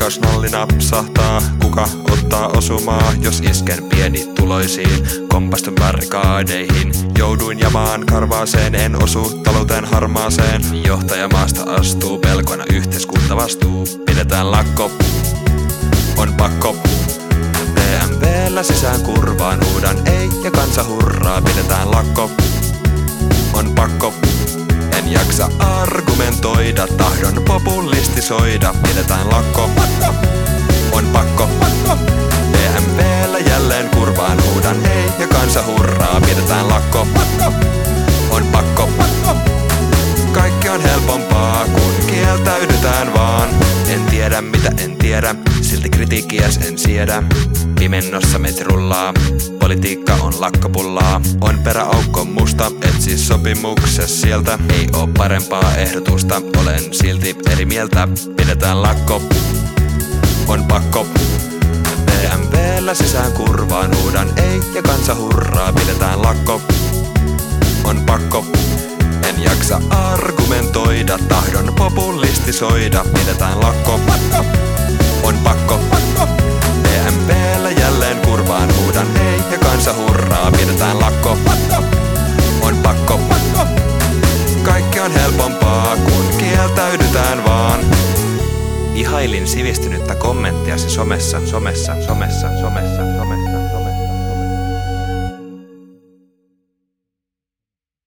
pakasnalli napsahtaa. Kuka ottaa osumaa, jos isken pienituloisiin? Kompastun barrikaadeihin, jouduin jamaan karvaaseen. En osu talouteen harmaaseen. Johtajamaasta astuu pelkona yhteiskuntavastuu. Pidetään lakko, on pakko. PMP:llä sisään kurvaan huudan ei ja kansa hurraa. Pidetään lakko, on pakko. En jaksa argumentoida, tahdon populistisoida. Pidetään lakko, on pakko. PMP:llä jälleen kurvaan huudan ei ja kansa hurraa. Pidetään lakko, on pakko. Kaikki on helpompaa, kun kieltäydytään vaan. En tiedä mitä en tiedä, silti kritiikkiäs en siedä. Pimennossa metri rullaa, politiikka on lakkopullaa. On peräaukko musta, etsi sopimuksessa sieltä. Ei oo parempaa ehdotusta, olen silti eri mieltä. Pidetään lakko, on pakko. PMP:llä sisään kurvaan huudan ei ja kansa hurraa. Pidetään lakko, on pakko. En jaksa argumentoida, tahdon populistisoida. Pidetään lakko, on pakko. PMP:llä jälleen kurvaan huudan ei ja kansa hurraa. Pidetään lakko, on pakko. Kaikki on helpompaa, kun kieltäydytään vaan. Ihailin sivistynyttä kommenttiasi somessa.